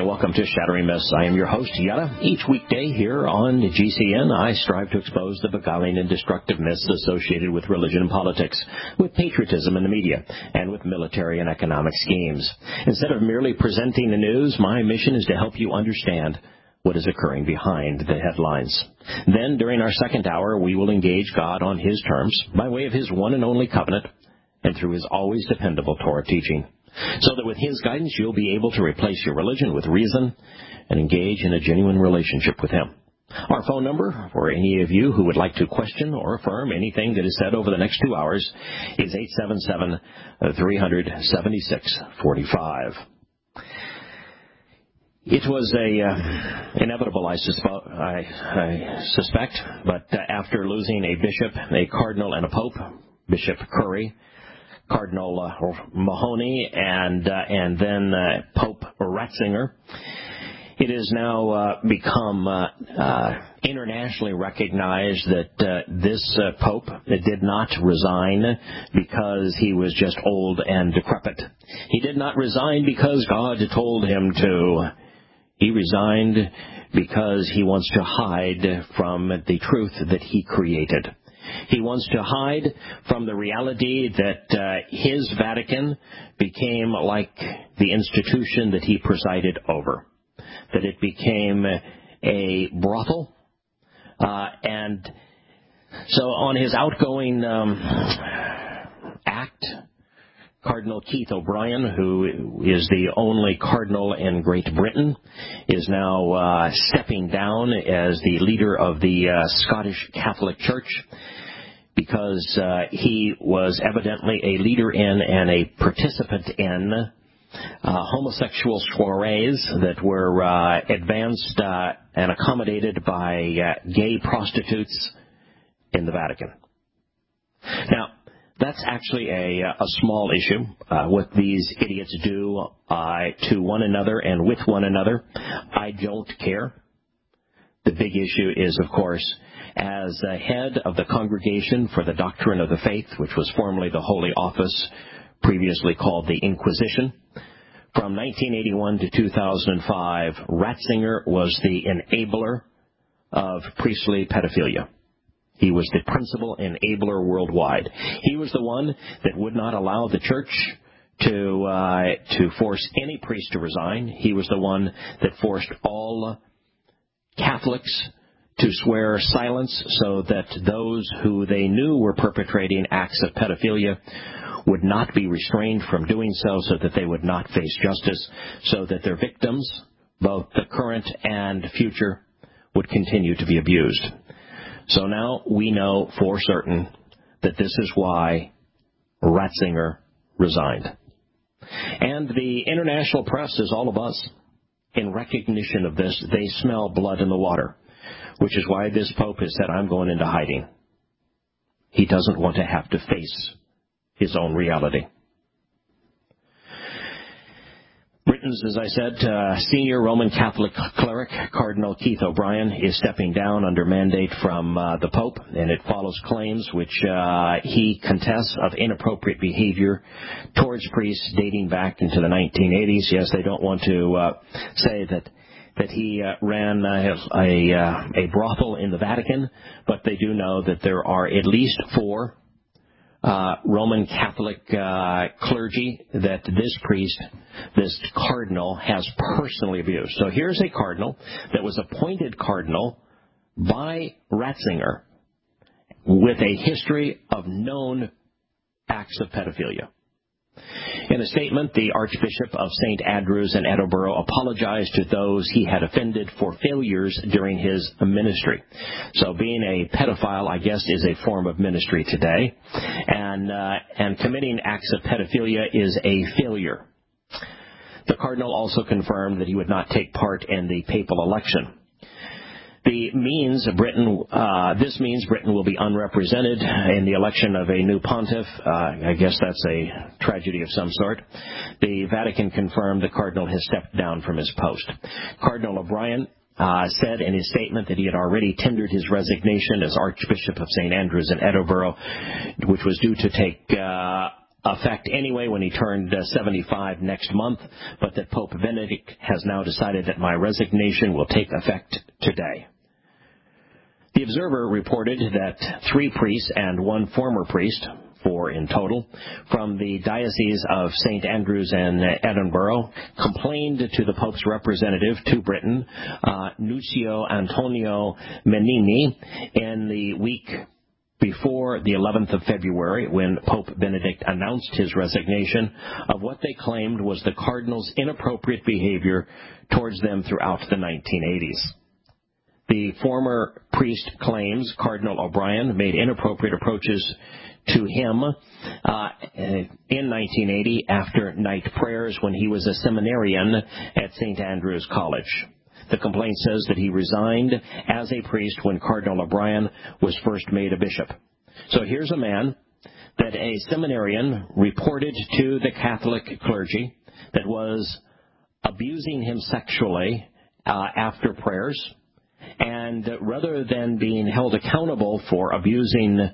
and welcome to Shattering Myths. I am your host, Yetta. Each weekday here on GCN, I strive to expose the beguiling and destructive myths associated with religion and politics, with patriotism in the media, and with military and economic schemes. Instead of merely presenting the news, my mission is to help you understand what is occurring behind the headlines. Then, during our second hour, we will engage God on His terms, by way of His one and only covenant, and through His always dependable Torah teaching, so that with His guidance you'll be able to replace your religion with reason and engage in a genuine relationship with Him. Our phone number for any of you who would like to question or affirm anything that is said over the next 2 hours is 877-300-7645. It was inevitable, I suspect, but after losing a bishop, a cardinal, and a pope, Bishop Curry, Cardinal Mahoney, and then Pope Ratzinger, it has now become internationally recognized that this Pope did not resign because he was just old and decrepit. He did not resign because God told him to. He resigned because he wants to hide from the truth that he created. He wants to hide from the reality that his Vatican became like the institution that he presided over, that it became a brothel. And so on his outgoing act, Cardinal Keith O'Brien, who is the only cardinal in Great Britain, is now stepping down as the leader of the Scottish Catholic Church, because he was evidently a leader in and a participant in homosexual soirees that were advanced and accommodated by gay prostitutes in the Vatican. Now, that's actually a small issue, what these idiots do to one another and with one another. I don't care. The big issue is, of course, as the head of the Congregation for the Doctrine of the Faith, which was formerly the Holy Office, previously called the Inquisition, from 1981 to 2005, Ratzinger was the enabler of priestly pedophilia. He was the principal enabler worldwide. He was the one that would not allow the church to force any priest to resign. He was the one that forced all Catholics to swear silence so that those who they knew were perpetrating acts of pedophilia would not be restrained from doing so that they would not face justice, so that their victims, both the current and future, would continue to be abused. So now we know for certain that this is why Ratzinger resigned. And the international press is all of us. In recognition of this, they smell blood in the water, which is why this Pope has said, I'm going into hiding. He doesn't want to have to face his own reality. Britain's, as I said, senior Roman Catholic cleric, Cardinal Keith O'Brien, is stepping down under mandate from the Pope, and it follows claims which he contests of inappropriate behavior towards priests dating back into the 1980s. Yes, they don't want to say that he ran a brothel in the Vatican, but they do know that there are at least 4 Roman Catholic clergy that this priest, this cardinal, has personally abused. So here's a cardinal that was appointed cardinal by Ratzinger with a history of known acts of pedophilia. In a statement, the Archbishop of St. Andrews in Edinburgh apologized to those he had offended for failures during his ministry. So being a pedophile, I guess, is a form of ministry today. And committing acts of pedophilia is a failure. The Cardinal also confirmed that he would not take part in the papal election. This means Britain will be unrepresented in the election of a new pontiff. I guess that's a tragedy of some sort. The Vatican confirmed the Cardinal has stepped down from his post. Cardinal O'Brien said in his statement that he had already tendered his resignation as Archbishop of St. Andrews in Edinburgh, which was due to take effect anyway when he turned 75 next month, but that Pope Benedict has now decided that my resignation will take effect today. The Observer reported that 3 priests and 1 former priest, 4 in total, from the Diocese of St. Andrews and Edinburgh, complained to the Pope's representative to Britain, Nuccio Antonio Menini, in the week before the 11th of February, when Pope Benedict announced his resignation, of what they claimed was the Cardinal's inappropriate behavior towards them throughout the 1980s. The former priest claims Cardinal O'Brien made inappropriate approaches to him in 1980 after night prayers when he was a seminarian at St. Andrew's College. The complaint says that he resigned as a priest when Cardinal O'Brien was first made a bishop. So here's a man that a seminarian reported to the Catholic clergy that was abusing him sexually after prayers, and rather than being held accountable for abusing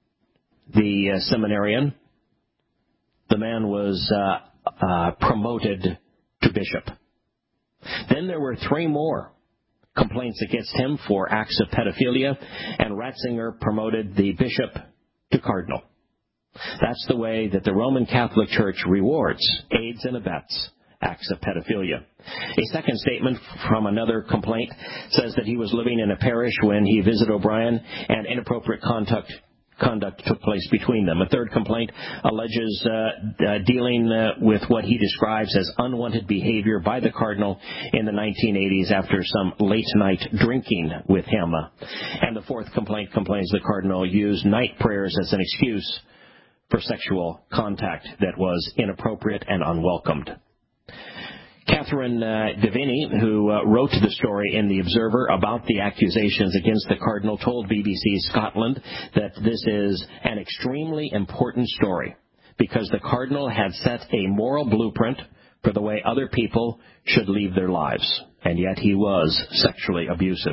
the seminarian, the man was promoted to bishop. Then there were 3 more complaints against him for acts of pedophilia, and Ratzinger promoted the bishop to cardinal. That's the way that the Roman Catholic Church rewards, aids, and abets acts of pedophilia. A second statement from another complaint says that he was living in a parish when he visited O'Brien and inappropriate conduct took place between them. A third complaint alleges dealing with what he describes as unwanted behavior by the cardinal in the 1980s after some late-night drinking with him. And the fourth complaint complains the cardinal used night prayers as an excuse for sexual contact that was inappropriate and unwelcomed. Catherine Davini, who wrote the story in The Observer about the accusations against the Cardinal, told BBC Scotland that this is an extremely important story because the Cardinal had set a moral blueprint for the way other people should lead their lives, and yet he was sexually abusive.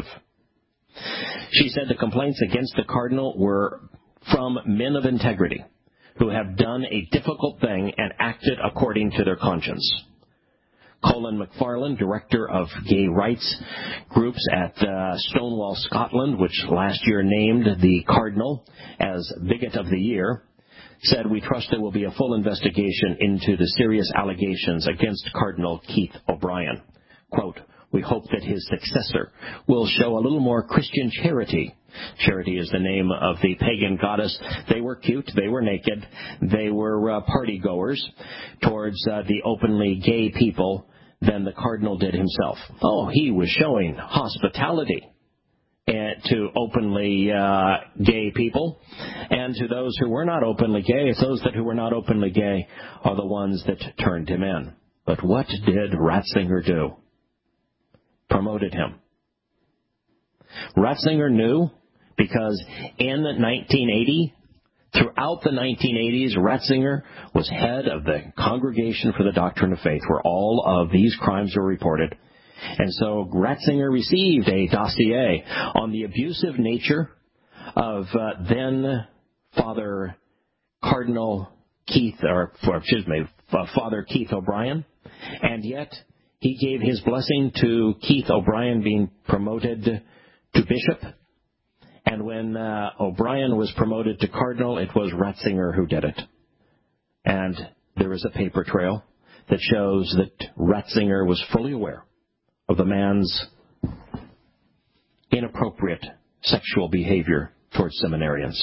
She said the complaints against the Cardinal were from men of integrity who have done a difficult thing and acted according to their conscience. Colin McFarlane, director of gay rights groups at Stonewall Scotland, which last year named the Cardinal as Bigot of the Year, said, "We trust there will be a full investigation into the serious allegations against Cardinal Keith O'Brien." Quote, "We hope that his successor will show a little more Christian charity." Charity is the name of the pagan goddess. They were cute, they were naked, they were party-goers towards the openly gay people than the Cardinal did himself. Oh, he was showing hospitality to openly gay people, and to those who were not openly gay. It's those who were not openly gay are the ones that turned him in. But what did Ratzinger do? Promoted him. Ratzinger knew, because in 1980, throughout the 1980s, Ratzinger was head of the Congregation for the Doctrine of Faith, where all of these crimes were reported. And so Ratzinger received a dossier on the abusive nature of then Father Keith O'Brien, and yet he gave his blessing to Keith O'Brien being promoted to bishop. And when O'Brien was promoted to cardinal, it was Ratzinger who did it. And there is a paper trail that shows that Ratzinger was fully aware of the man's inappropriate sexual behavior towards seminarians.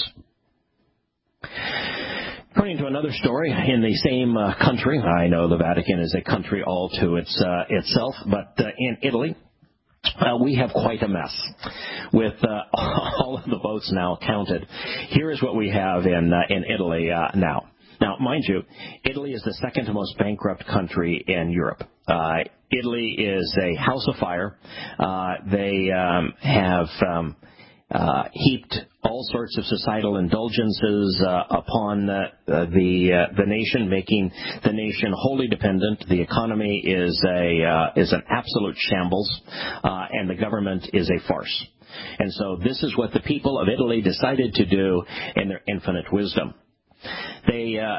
According to another story in the same country, I know the Vatican is a country all to itself, but in Italy, we have quite a mess with all of the votes now counted. Here is what we have in Italy now. Now, mind you, Italy is the second most bankrupt country in Europe. Italy is a house of fire. They have heaped all sorts of societal indulgences upon the nation, making the nation wholly dependent. The economy is an absolute shambles, and the government is a farce. And so this is what the people of Italy decided to do in their infinite wisdom. They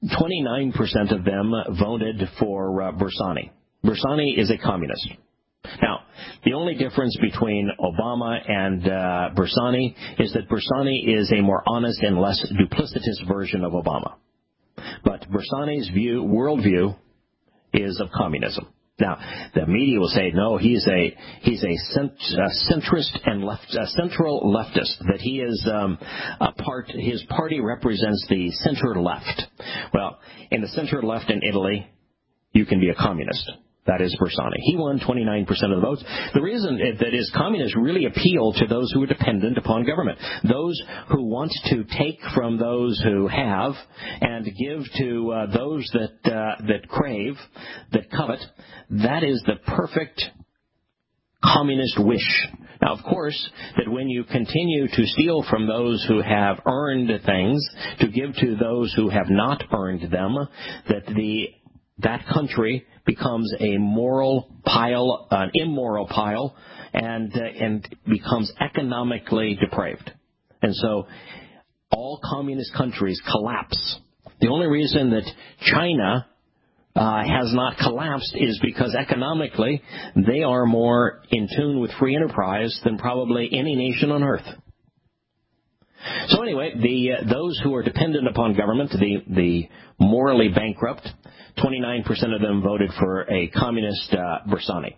29% of them voted for Bersani. Bersani is a communist. Now, the only difference between Obama and Bersani is that Bersani is a more honest and less duplicitous version of Obama. But Bersani's worldview is of communism. Now, the media will say, no, he's a centrist and central leftist, that he is his party represents the center left. Well, in the center left in Italy, you can be a communist. That is Bersani. He won 29% of the votes. The reason that is communists really appeal to those who are dependent upon government, those who want to take from those who have and give to those that crave, that covet. That is the perfect communist wish. Now, of course, that when you continue to steal from those who have earned things, to give to those who have not earned them, that country becomes a moral pile, an immoral pile, and becomes economically depraved. And so all communist countries collapse. The only reason that China has not collapsed is because economically they are more in tune with free enterprise than probably any nation on earth. So anyway, those who are dependent upon government, the morally bankrupt, 29% of them voted for a communist Bersani.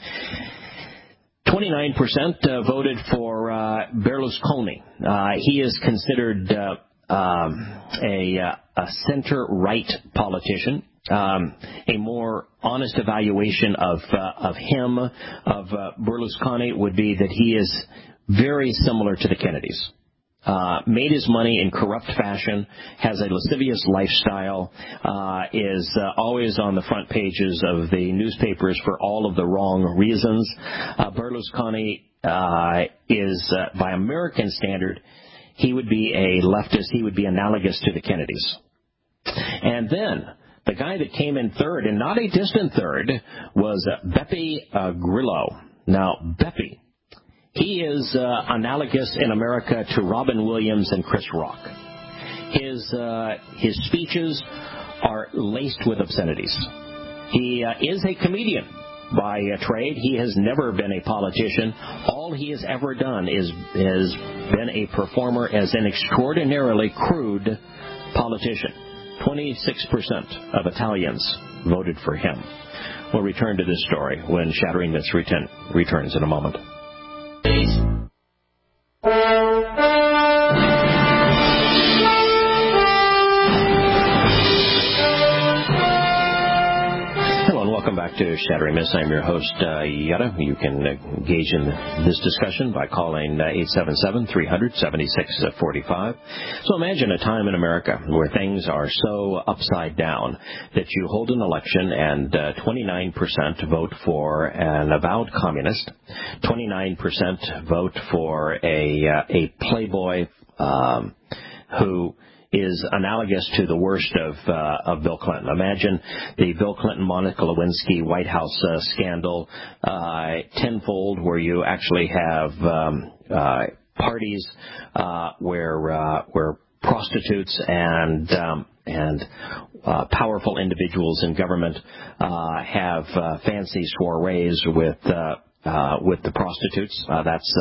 29% voted for Berlusconi. He is considered a center-right politician. A more honest evaluation of Berlusconi would be that he is very similar to the Kennedys. Made his money in corrupt fashion, has a lascivious lifestyle, is always on the front pages of the newspapers for all of the wrong reasons. Berlusconi is, by American standard, he would be a leftist. He would be analogous to the Kennedys. And then the guy that came in third, and not a distant third, was Beppe Grillo. Now, Beppe, he is analogous in America to Robin Williams and Chris Rock. His speeches are laced with obscenities. He is a comedian by trade. He has never been a politician. All he has ever done is been a performer as an extraordinarily crude politician. 26% of Italians voted for him. We'll return to this story when Shattering Myths returns in a moment. Hello and welcome back to Shattering Myths. I'm your host, Yetta. You can engage in this discussion by calling 877-300-7645. So imagine a time in America where things are so upside down that you hold an election and 29% vote for an avowed communist, 29% vote for a playboy who is analogous to the worst of Bill Clinton. Imagine the Bill Clinton-Monica Lewinsky White House scandal tenfold, where you actually have parties where prostitutes and powerful individuals in government have fancy soirees with the prostitutes. That's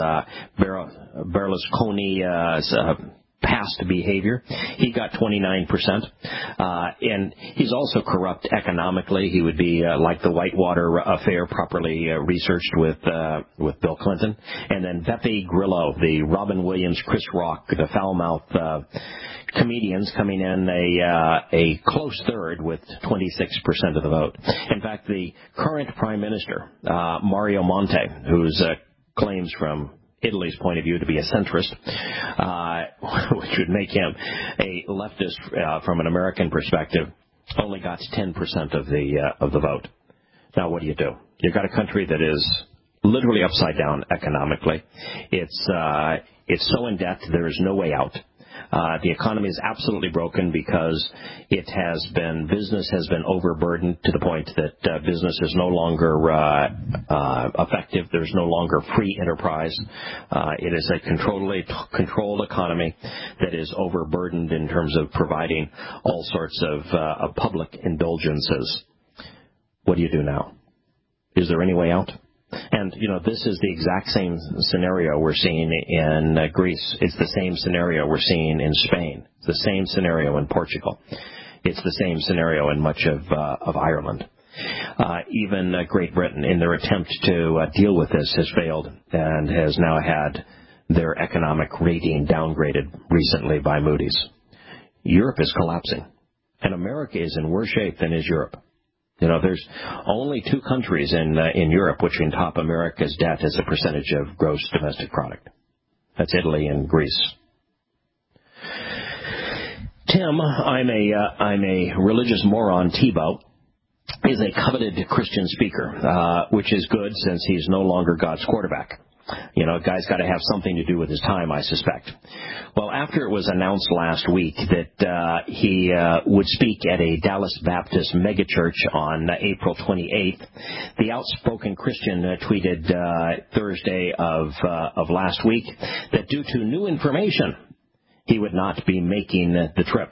Berlusconi's past behavior. He got 29%. And he's also corrupt economically. He would be like the Whitewater affair, properly researched with Bill Clinton. And then Beppe Grillo, the Robin Williams, Chris Rock, the foul-mouthed comedians coming in a close third with 26% of the vote. In fact, the current Prime Minister, Mario Monti, whose claims from Italy's point of view to be a centrist, which would make him a leftist from an American perspective, only got 10% of the vote. Now, what do? You've got a country that is literally upside down economically. It's so in debt there is no way out. The economy is absolutely broken because business has been overburdened to the point that business is no longer effective. There's no longer free enterprise. It is a controlled economy that is overburdened in terms of providing all sorts of public indulgences. What do you do now? Is there any way out? And, this is the exact same scenario we're seeing in Greece. It's the same scenario we're seeing in Spain. It's the same scenario in Portugal. It's the same scenario in much of Ireland. Even Great Britain, in their attempt to deal with this, has failed and has now had their economic rating downgraded recently by Moody's. Europe is collapsing, and America is in worse shape than is Europe. There's only two countries in Europe which can top America's debt as a percentage of gross domestic product. That's Italy and Greece. Tim, I'm a religious moron. Tebow is a coveted Christian speaker, which is good since he's no longer God's quarterback. A guy's got to have something to do with his time, I suspect. Well, after it was announced last week that he would speak at a Dallas Baptist megachurch on April 28th, the outspoken Christian tweeted Thursday of last week that due to new information, he would not be making the trip.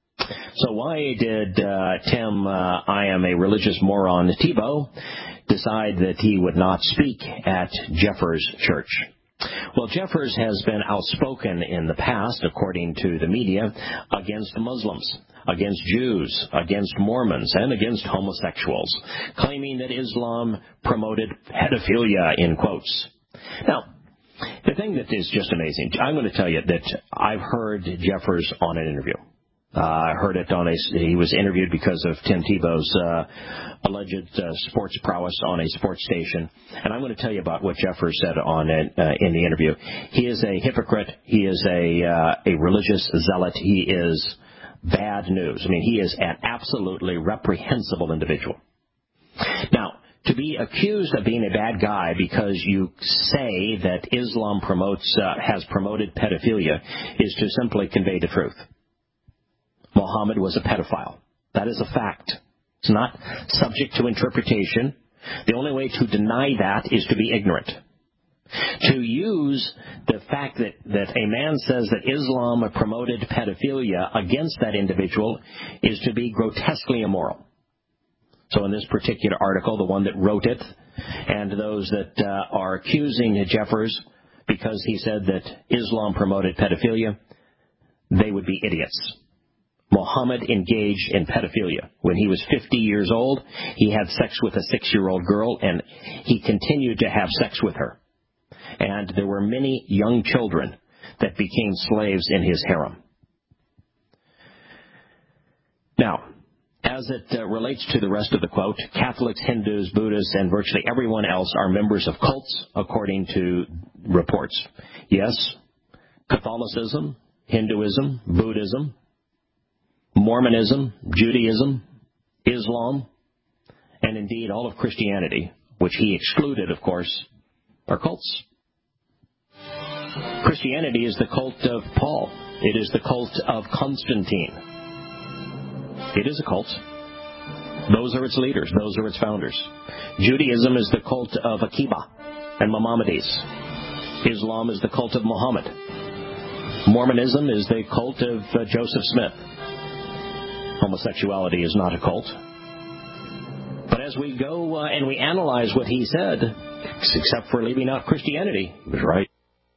So why did Tim, I am a religious moron, Tebow, decide that he would not speak at Jeffers Church? Well, Jeffers has been outspoken in the past, according to the media, against Muslims, against Jews, against Mormons, and against homosexuals, claiming that Islam promoted pedophilia, in quotes. Now, the thing that is just amazing, I'm going to tell you that I've heard Jeffers on an interview. I heard it he was interviewed because of Tim Tebow's alleged sports prowess on a sports station. And I'm going to tell you about what Jeffers said in the interview. He is a hypocrite. He is a religious zealot. He is bad news. I mean, he is an absolutely reprehensible individual. Now, to be accused of being a bad guy because you say that Islam has promoted pedophilia is to simply convey the truth. Muhammad was a pedophile. That is a fact. It's not subject to interpretation. The only way to deny that is to be ignorant. To use the fact that a man says that Islam promoted pedophilia against that individual is to be grotesquely immoral. So in this particular article, the one that wrote it, and those that are accusing Jeffers because he said that Islam promoted pedophilia, they would be idiots. Muhammad engaged in pedophilia. When he was 50 years old, he had sex with a 6-year-old girl, and he continued to have sex with her. And there were many young children that became slaves in his harem. Now, as it relates to the rest of the quote, Catholics, Hindus, Buddhists, and virtually everyone else are members of cults, according to reports. Yes, Catholicism, Hinduism, Buddhism, Mormonism, Judaism, Islam, and indeed all of Christianity, which he excluded, of course, are cults. Christianity is the cult of Paul. It is the cult of Constantine. It is a cult. Those are its leaders. Those are its founders. Judaism is the cult of Akiba and Maimonides. Islam is the cult of Muhammad. Mormonism is the cult of Joseph Smith. Homosexuality is not a cult. But as we go and we analyze what he said, except for leaving out Christianity, he was right.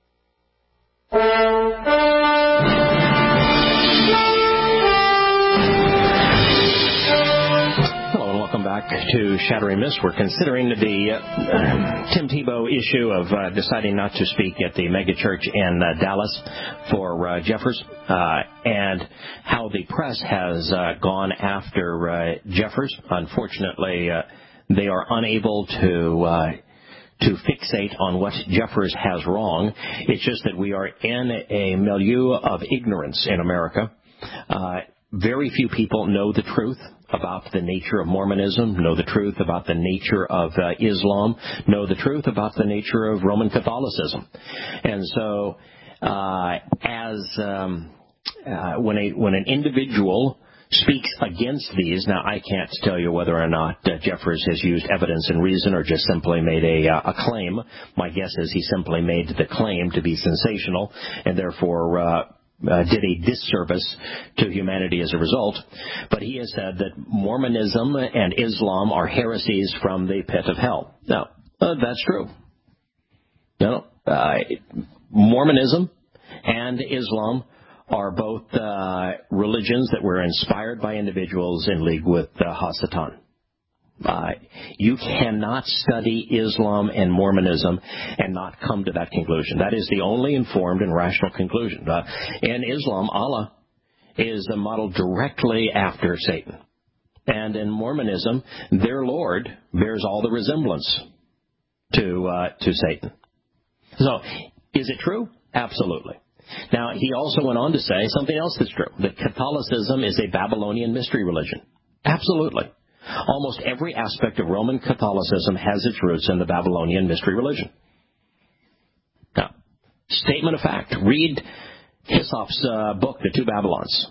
Back to Shattering Myths. We're considering the Tim Tebow issue of deciding not to speak at the megachurch in Dallas for Jeffers, and how the press has gone after Jeffers. Unfortunately, they are unable to fixate on what Jeffers has wrong. It's just that we are in a milieu of ignorance in America. Very few people know the truth about the nature of Mormonism, know the truth about the nature of Islam, know the truth about the nature of Roman Catholicism. And so, as when an individual speaks against these, now I can't tell you whether or not Jeffers has used evidence and reason or just simply made a claim. My guess is he simply made the claim to be sensational and therefore did a disservice to humanity as a result. But he has said that Mormonism and Islam are heresies from the pit of hell. Now, that's true. No, Mormonism and Islam are both religions that were inspired by individuals in league with Hasatan. You cannot study Islam and Mormonism and not come to that conclusion. That is the only informed and rational conclusion. In Islam, Allah is modeled directly after Satan. And in Mormonism, their Lord bears all the resemblance to Satan. So, is it true? Absolutely. Now, he also went on to say something else that's true, that Catholicism is a Babylonian mystery religion. Absolutely. Almost every aspect of Roman Catholicism has its roots in the Babylonian mystery religion. Now, statement of fact. Read Hyssop's book, The Two Babylons.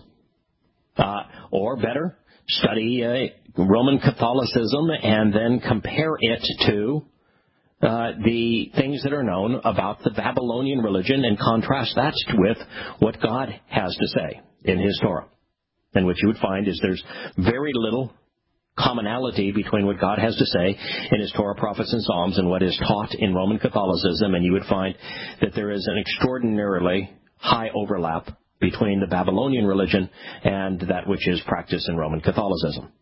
Or better, study Roman Catholicism and then compare it to the things that are known about the Babylonian religion and contrast that with what God has to say in His Torah. And what you would find is there's very little commonality between what God has to say in His Torah, prophets, and Psalms and what is taught in Roman Catholicism, and you would find that there is an extraordinarily high overlap between the Babylonian religion and that which is practiced in Roman Catholicism.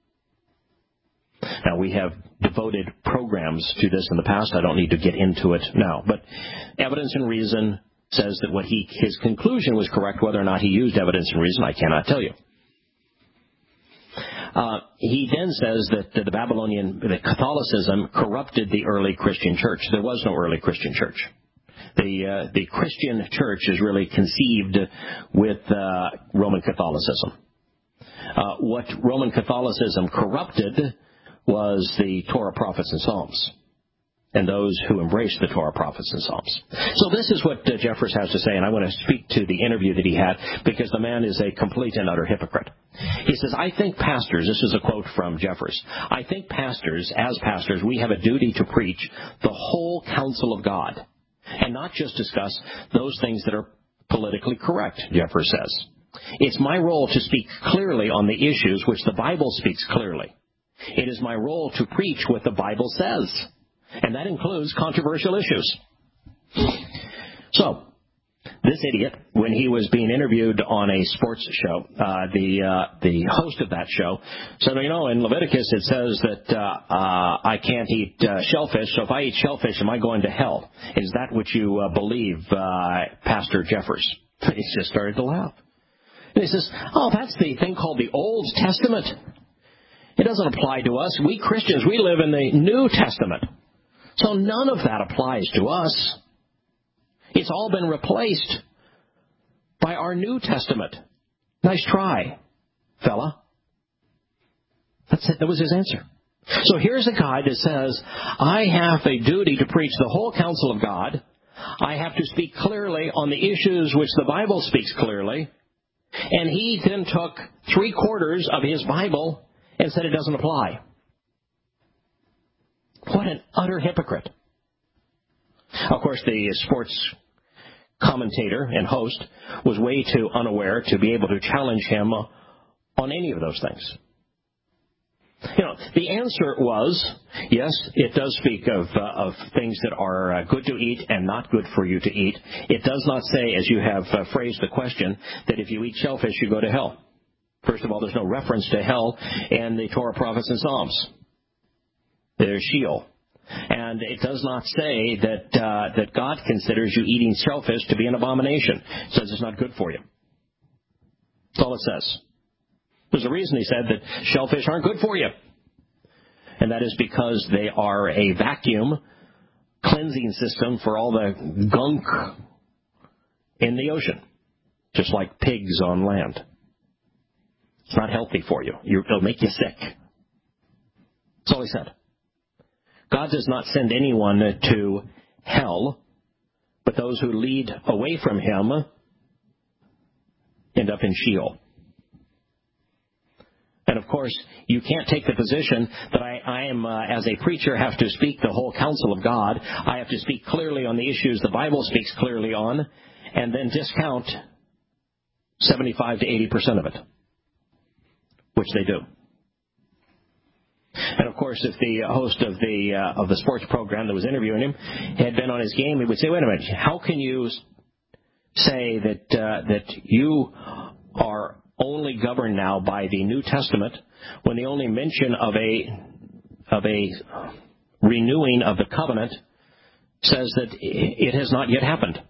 Now, we have devoted programs to this in the past. I don't need to get into it now. But evidence and reason says that his conclusion was correct. Whether or not he used evidence and reason, I cannot tell you. He then says that that Catholicism corrupted the early Christian church. There was no early Christian church. The Christian church is really conceived with Roman Catholicism. What Roman Catholicism corrupted was the Torah, prophets, and Psalms, and those who embraced the Torah, prophets, and Psalms. So this is what Jeffers has to say, and I want to speak to the interview that he had, because the man is a complete and utter hypocrite. He says, I think pastors, this is a quote from Jeffers, I think pastors, as pastors, we have a duty to preach the whole counsel of God, and not just discuss those things that are politically correct, Jeffers says. It's my role to speak clearly on the issues which the Bible speaks clearly. It is my role to preach what the Bible says, and that includes controversial issues. So, this idiot, when he was being interviewed on a sports show, the host of that show said, in Leviticus it says that I can't eat shellfish, so if I eat shellfish, am I going to hell? Is that what you believe, Pastor Jeffers? He just started to laugh. And he says, that's the thing called the Old Testament. It doesn't apply to us. We Christians, we live in the New Testament. So none of that applies to us. It's all been replaced by our New Testament. Nice try, fella. That's it. That was his answer. So here's a guy that says, I have a duty to preach the whole counsel of God. I have to speak clearly on the issues which the Bible speaks clearly. And he then took 3/4 of his Bible and said it doesn't apply. What an utter hypocrite. Of course, the sports commentator and host was way too unaware to be able to challenge him on any of those things. The answer was, yes, it does speak of things that are good to eat and not good for you to eat. It does not say, as you have phrased the question, that if you eat shellfish, you go to hell. First of all, there's no reference to hell in the Torah, prophets, and Psalms. There's Sheol. And it does not say that God considers you eating shellfish to be an abomination. It says it's not good for you. That's all it says. There's a reason he said that shellfish aren't good for you. And that is because they are a vacuum cleansing system for all the gunk in the ocean, just like pigs on land. It's not healthy for you. It'll make you sick. That's all he said. God does not send anyone to hell, but those who lead away from Him end up in Sheol. And of course, you can't take the position that I am, as a preacher, have to speak the whole counsel of God. I have to speak clearly on the issues the Bible speaks clearly on, and then discount 75 to 80% of it, which they do. And of course, if the host of the sports program that was interviewing him had been on his game, he would say, "Wait a minute, how can you say that you are only governed now by the New Testament when the only mention of a renewing of the covenant says that it has not yet happened?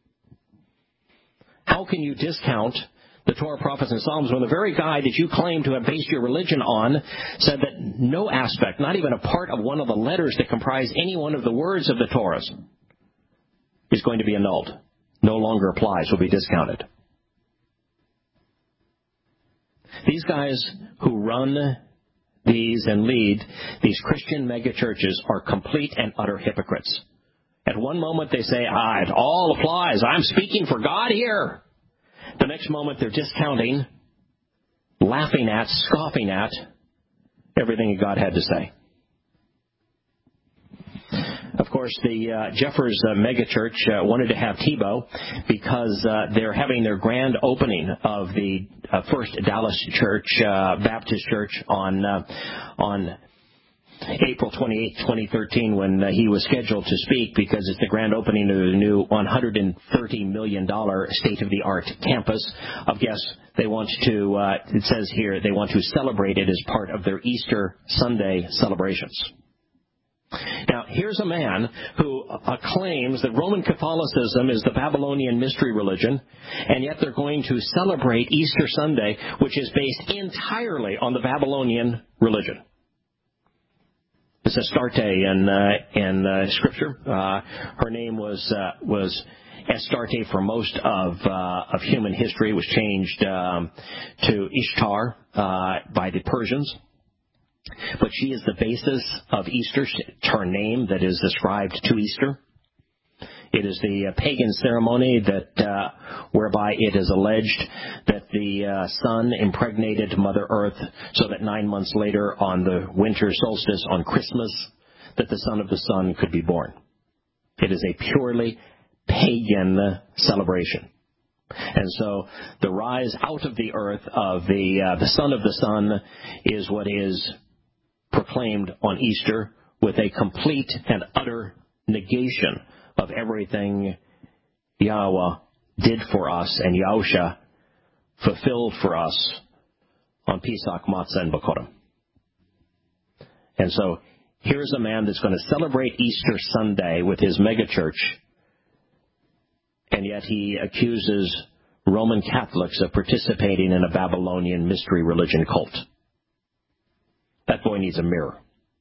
How can you discount the Torah, prophets, and Psalms when the very guy that you claim to have based your religion on said that no aspect, not even a part of one of the letters that comprise any one of the words of the Torahs, is going to be annulled, no longer applies, will be discounted?" These guys who run these and lead these Christian megachurches are complete and utter hypocrites. At one moment they say, it all applies. I'm speaking for God here. The next moment they're discounting, laughing at, scoffing at everything God had to say. Of course, the Jeffers megachurch wanted to have Tebow because they're having their grand opening of the First Dallas Church, Baptist Church on April 28, 2013, when he was scheduled to speak, because it's the grand opening of the new $130 million state-of-the-art campus. I guess they want to, it says here, they want to celebrate it as part of their Easter Sunday celebrations. Now, here's a man who claims that Roman Catholicism is the Babylonian mystery religion, and yet they're going to celebrate Easter Sunday, which is based entirely on the Babylonian religion. It's Astarte in Scripture. Her name was Astarte for most of human history. It was changed to Ishtar by the Persians. But she is the basis of Easter. It's her name that is ascribed to Easter. It is the pagan ceremony that whereby it is alleged that the sun impregnated Mother Earth so that 9 months later on the winter solstice on Christmas that the son of the sun could be born. It is a purely pagan celebration. And so the rise out of the earth of the son of the sun is what is proclaimed on Easter, with a complete and utter negation of everything Yahweh did for us and Yahusha fulfilled for us on Pesach, Matzah, and Bakorim. And so here's a man that's going to celebrate Easter Sunday with his megachurch, and yet he accuses Roman Catholics of participating in a Babylonian mystery religion cult. That boy needs a mirror.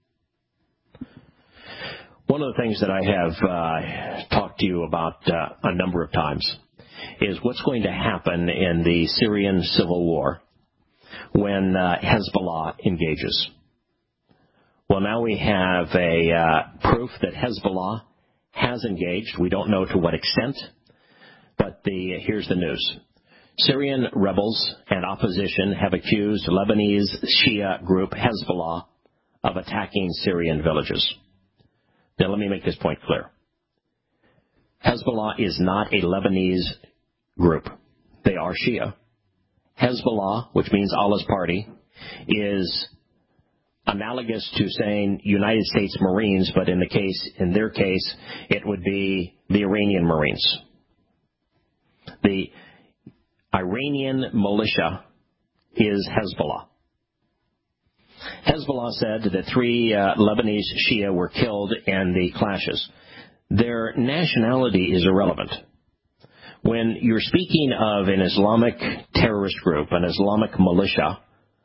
One of the things that I have talked to you about a number of times is what's going to happen in the Syrian civil war when Hezbollah engages. Well, now we have a proof that Hezbollah has engaged. We don't know to what extent, but here's the news. Syrian rebels and opposition have accused Lebanese Shia group Hezbollah of attacking Syrian villages. Now, let me make this point clear. Hezbollah is not a Lebanese group. They are Shia. Hezbollah, which means Allah's party, is analogous to saying United States Marines, but in their case, it would be the Iranian Marines. The Iranian militia is Hezbollah. Hezbollah said that 3 Lebanese Shia were killed in the clashes. Their nationality is irrelevant. When you're speaking of an Islamic terrorist group, an Islamic militia,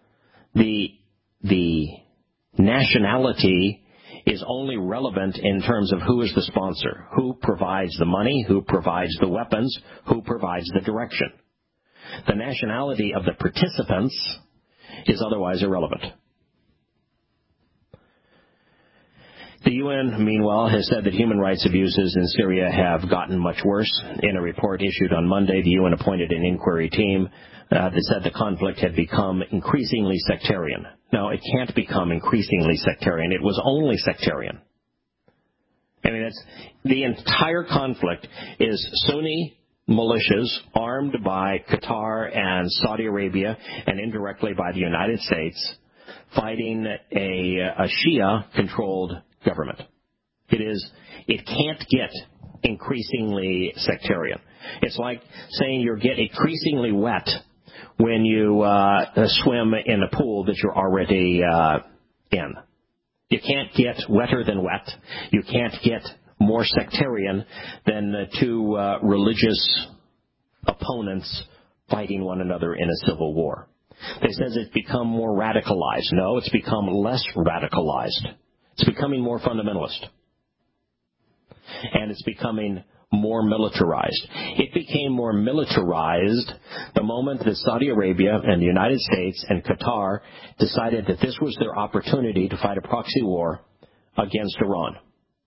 the nationality is only relevant in terms of who is the sponsor, who provides the money, who provides the weapons, who provides the direction. The nationality of the participants is otherwise irrelevant. The UN, meanwhile, has said that human rights abuses in Syria have gotten much worse. In a report issued on Monday, the UN appointed an inquiry team that said the conflict had become increasingly sectarian. No, it can't become increasingly sectarian. It was only sectarian. I mean, the entire conflict is Sunni militias armed by Qatar and Saudi Arabia and indirectly by the United States fighting a Shia-controlled government. It can't get increasingly sectarian. It's like saying you get increasingly wet when you swim in a pool that you're already in. You can't get wetter than wet. You can't get more sectarian than the two religious opponents fighting one another in a civil war. They says it's become more radicalized. No, it's become less radicalized. It's becoming more fundamentalist. And it's becoming more militarized. It became more militarized the moment that Saudi Arabia and the United States and Qatar decided that this was their opportunity to fight a proxy war against Iran.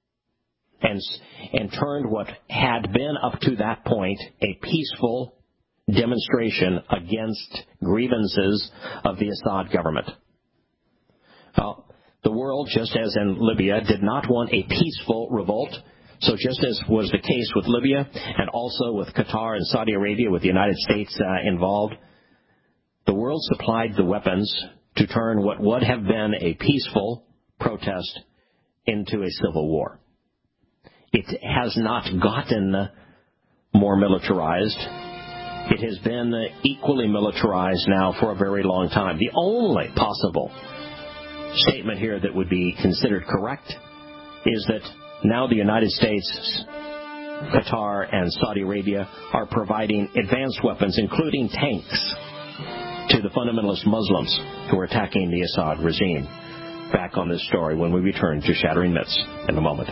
And turned what had been up to that point a peaceful demonstration against grievances of the Assad government. The world, just as in Libya, did not want a peaceful revolt. So just as was the case with Libya and also with Qatar and Saudi Arabia, with the United States involved, the world supplied the weapons to turn what would have been a peaceful protest into a civil war. It has not gotten more militarized. It has been equally militarized now for a very long time. The only possible statement here that would be considered correct is that now the United States, Qatar, and Saudi Arabia are providing advanced weapons, including tanks, to the fundamentalist Muslims who are attacking the Assad regime. Back on this story when we return to Shattering Myths in a moment.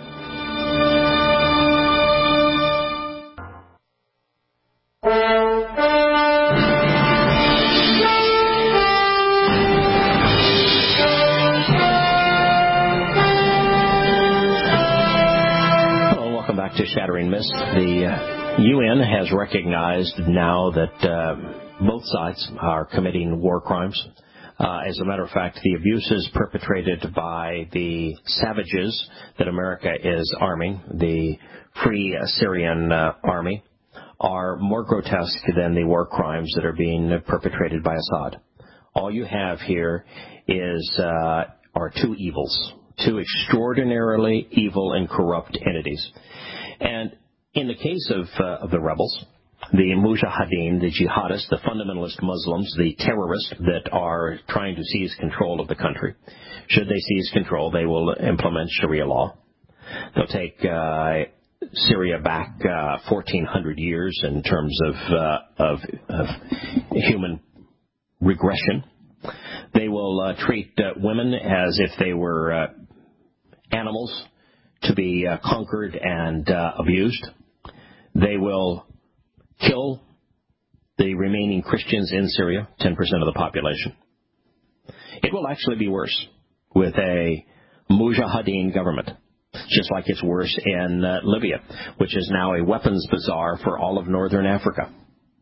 To Shattering Myths. The UN has recognized now that both sides are committing war crimes. As a matter of fact, the abuses perpetrated by the savages that America is arming, the Free Syrian Army, are more grotesque than the war crimes that are being perpetrated by Assad. All you have here are two evils, two extraordinarily evil and corrupt entities. And in the case of the rebels, the Mujahideen, the jihadists, the fundamentalist Muslims, the terrorists that are trying to seize control of the country, should they seize control, they will implement Sharia law. They'll take Syria back 1,400 years in terms of human regression. They will treat women as if they were animals to be conquered and abused. They will kill the remaining Christians in Syria, 10% of the population. It will actually be worse with a Mujahideen government, just like it's worse in Libya, which is now a weapons bazaar for all of northern Africa.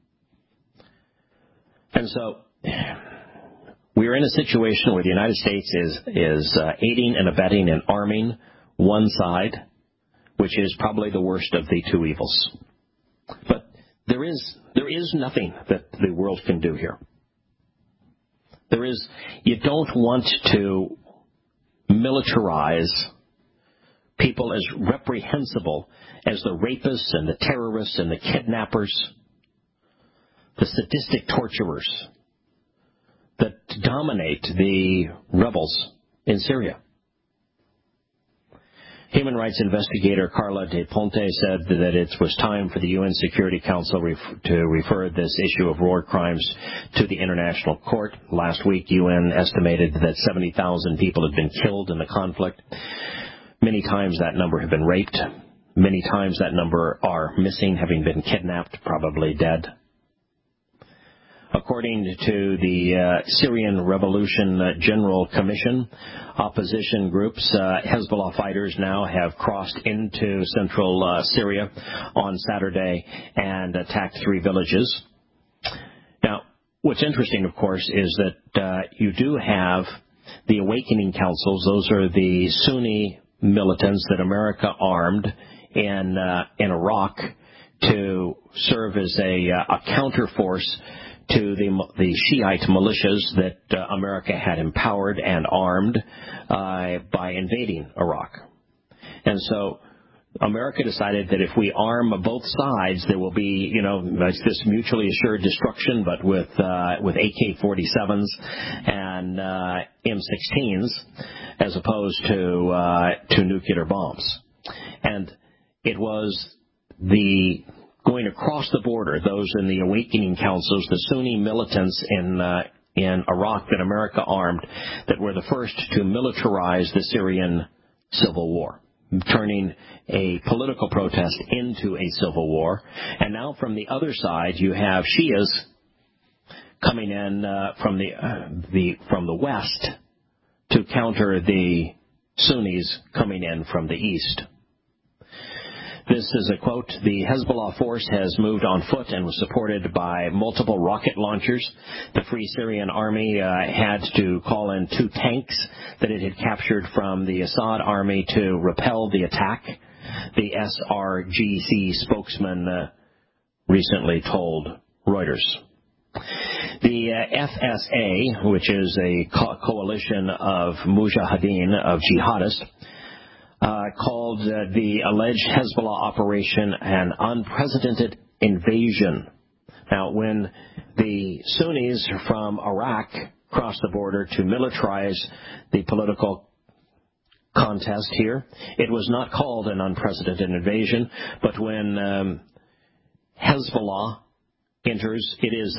And so we are in a situation where the United States is aiding and abetting and arming one side, which is probably the worst of the two evils. But there is nothing that the world can do here. You don't want to militarize people as reprehensible as the rapists and the terrorists and the kidnappers, the sadistic torturers that dominate the rebels in Syria. Human rights investigator Carla De Ponte said that it was time for the UN Security Council to refer this issue of war crimes to the International Court. Last week, UN estimated that 70,000 people had been killed in the conflict. Many times that number have been raped. Many times that number are missing, having been kidnapped, probably dead. According to the Syrian Revolution General Commission, opposition groups, Hezbollah fighters now have crossed into central Syria on Saturday and attacked 3 villages. Now, what's interesting, of course, is that you do have the awakening councils. Those are the Sunni militants that America armed in Iraq to serve as a counterforce to the Shiite militias that America had empowered and armed by invading Iraq. And so America decided that if we arm both sides, there will be, this mutually assured destruction, but with AK-47s and M16s, as opposed to nuclear bombs. And it was the going across the border, those in the awakening councils, the Sunni militants in Iraq that America armed, that were the first to militarize the Syrian civil war, turning a political protest into a civil war. And now from the other side, you have Shias coming in from the west to counter the Sunnis coming in from the east. This is a quote: "The Hezbollah force has moved on foot and was supported by multiple rocket launchers. The Free Syrian Army had to call in 2 tanks that it had captured from the Assad army to repel the attack," the SRGC spokesman recently told Reuters. The FSA, which is a coalition of mujahideen, of jihadists, called the alleged Hezbollah operation an unprecedented invasion. Now, when the Sunnis from Iraq crossed the border to militarize the political contest here, it was not called an unprecedented invasion, but when Hezbollah enters, it is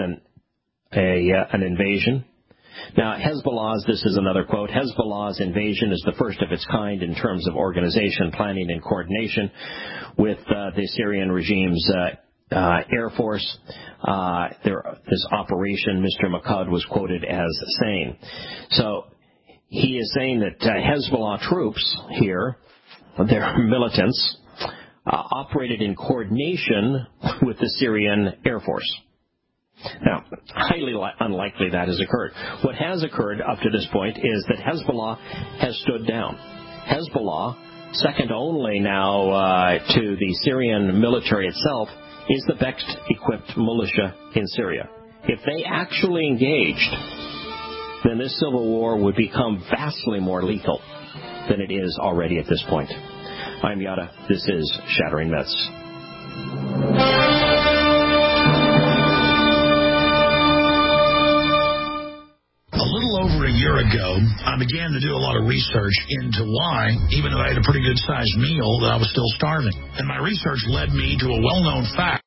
an invasion. Now, this is another quote: "Hezbollah's invasion is the first of its kind in terms of organization, planning, and coordination with the Syrian regime's Air Force." This operation, Mr. McCud was quoted as saying. So he is saying that Hezbollah troops here, their militants, operated in coordination with the Syrian Air Force. Now, highly unlikely that has occurred. What has occurred up to this point is that Hezbollah has stood down. Hezbollah, second only now to the Syrian military itself, is the best equipped militia in Syria. If they actually engaged, then this civil war would become vastly more lethal than it is already at this point. I'm Yada. This is Shattering Myths. Over a year ago, I began to do a lot of research into why, even though I had a pretty good-sized meal, that I was still starving. And my research led me to a well-known fact.